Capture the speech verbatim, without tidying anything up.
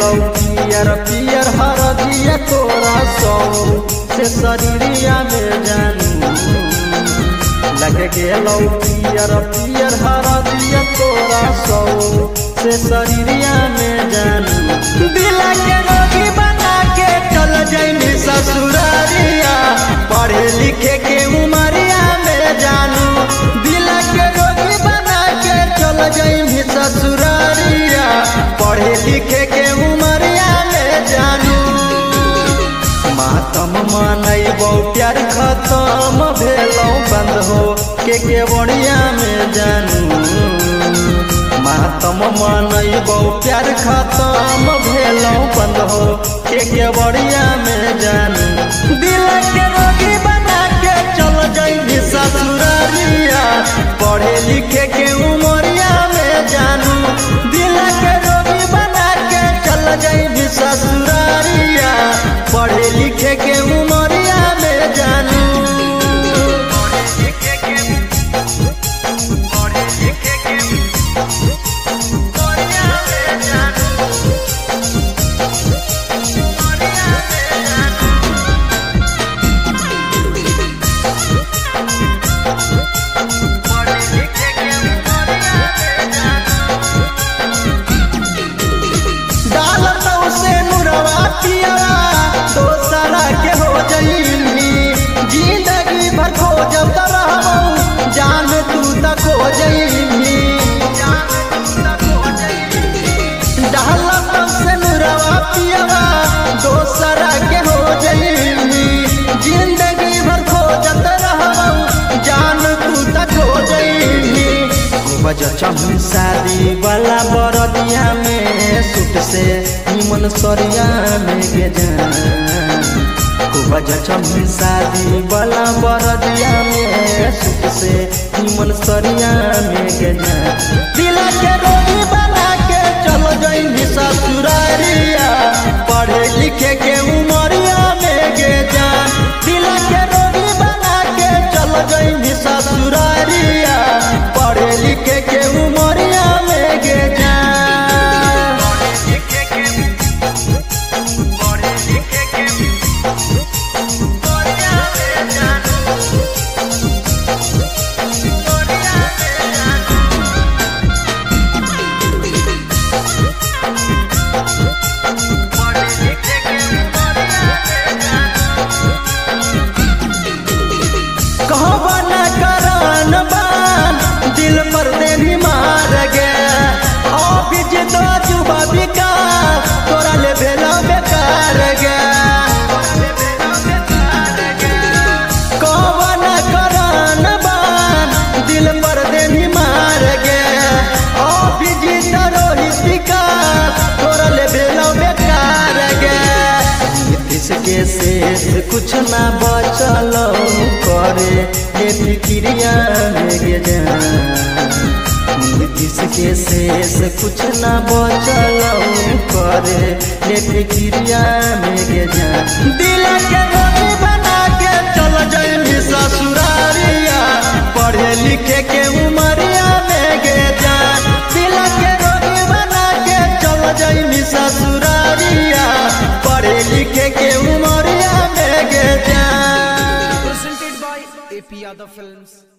गेलो पियर पियर हरदिया तोरा सौ से शरीरिया में जानू लग गेलो पियर पियर हरदिया तोरा सौ से शरीरिया में जानू दिल के रोगी बना के चल जाइनी ससुरारिया पढ़े लिखे के उमरिया में जानू दिल के रोगी बना के चल जाइनी ससुरारिया पढ़े लिखे के उमरिया में जानू मातम मनैबो प्यार खत्म भेलो बंद हो के केवड़िया में जानू मातम मनैबो प्यार खत्म भेलो बंद हो के केवड़िया में जानू दिल के रोगी बना के चल जाइनी ससुरारिया पढ़े लिखे के उमरिया में जानू दिल के रोगी बना के चल जाइनी ससुरारिया पढ़े लिखे के उमरिया में जानू जिंदगी भर खोजत रहबो जान तू तक हो जइनी डालत से नुरवा पियवा दोसरा के हो जइनी जिंदगी भर खोजत रहबो जान तू तक हो जइनी बज चम शादी वाला बरदिया में सूट से निमन सरिया में गे जान बज चम शादी वाला बरदिया में सूट से निमन सरिया में गे जान दिल के रोगी बना के चल जाइनी ससुरारिया पढ़े लिखे के उमरिया में गे जान दिल के रोगी बना के चल जाइनी ससुरारिया पढ़े लिखे के उमरिया में गे जान दिल पर देनी मार गया ऑफिस तो जुबा बिका तोरा ले भेलो बेकार गया कौन करान बान दिल पर देनी मार गया ऑफिस तो रोहित बिका तोरा ले भेलो बेकार गया इसके शेष कुछ ना बचलो करे ये फिक्रिया में गे जान इसके शेष कुछ ना बचलो करे ये फिक्रिया में गे जान दिल के रोगी बना के चल जाइनी ससुरारिया पढ़े लिखे के उमरिया में गे जान दिल के रोगी बना के चल जाइनी ससुरारिया पढ़े लिखे के उमरिया में गे जान Presented by A P Yadav Films.